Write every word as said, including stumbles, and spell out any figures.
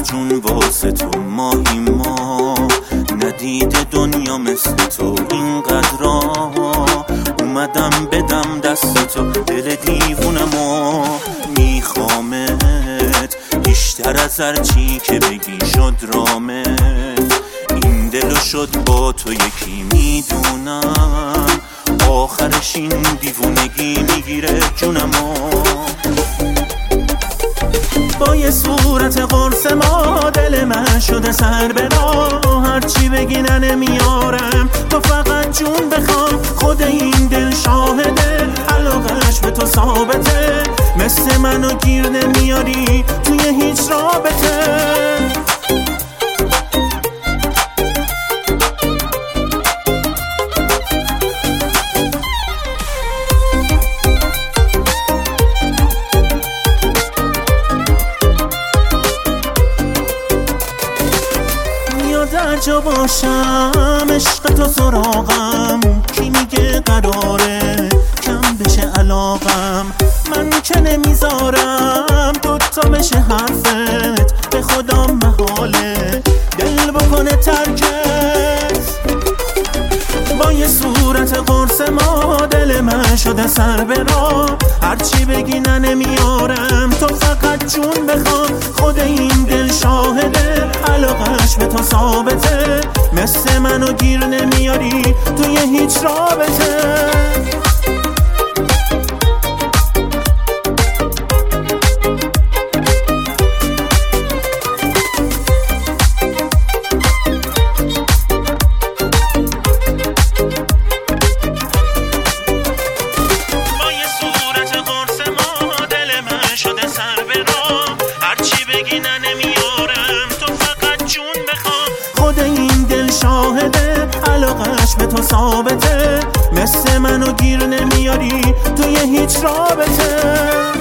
جون واسه تو ماهی ما ندیده دنیا مثل تو اینقدر اومدم بدم دست تو دل دیوونمو میخوامت بیشتر از هرچی که بگی شد رامت این دلو شد با تو یکی میدونم آخرش این دیوونگی میگیره جونمو با یه صورت قرص ما دل من شده سر به راه هرچی بگی نمیارم تو فقط جون بخوام خود این دل شاهده علاقش به تو ثابته مثل منو گیر نمیاری توی هیچ رابطه در جا باشم عشق تو سراغم کی میگه قراره کم بشه علاقم من که نمیذارم دوتا بشه حرفت به خدا محاله دل بکنه ترکت با یه صورت قرص ما دل من شده سر به راه هرچی بگی نمیارم تو فقط جون بخوام خود این دل شاهده علاقش به تو ثابته مثل منو گیر نمیاری توی هیچ رابطه خود این دل شاهده علاقش به تو ثابته مثل منو گیر نمیاری توی هیچ رابطه